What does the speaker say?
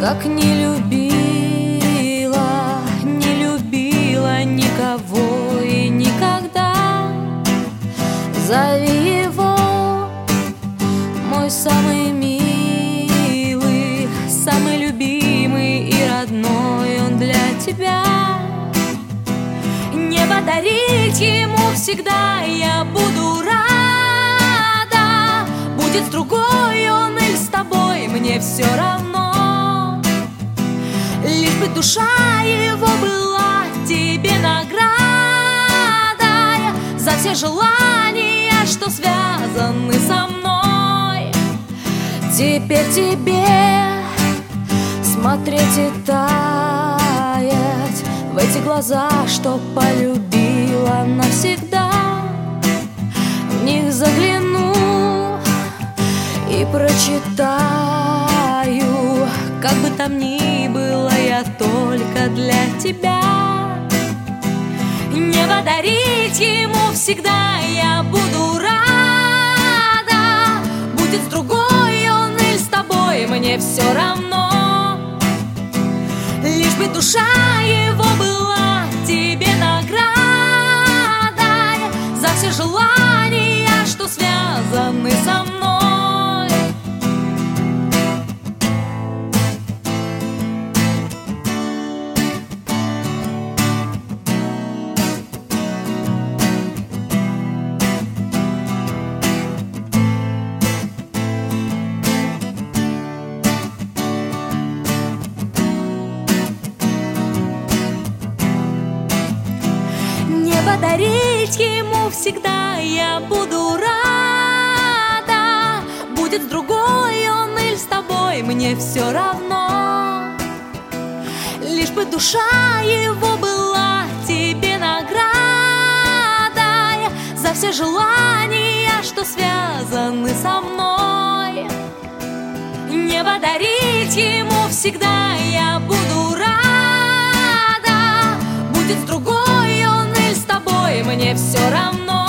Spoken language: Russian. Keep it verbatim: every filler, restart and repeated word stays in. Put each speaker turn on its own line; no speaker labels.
как не любила, не любила никого и никогда. Зови его, мой самый милый, самый любимый и родной он для тебя. Небо дарить ему всегда я буду рада. Будет с другой он или с тобой, мне все равно. Лишь бы душа его была тебе наградой за все желания, что связаны со мной. Теперь тебе смотреть и таять в эти глаза, что полюбила навсегда. В них загляну и прочитаю, как бы там ни было, я только для тебя. Небо дарить ему всегда я буду рада. Будет с другой он или с тобой, мне все равно. Лишь бы душа его была тебе наградой за все желания, что связаны со мной. Подарить ему всегда я буду рада. Будет с другой он или с тобой, мне все равно. Лишь бы душа его была тебе наградой за все желания, что связаны со мной. Не подарить ему всегда я буду рада. Будет с другой он или с тобой, мне все равно.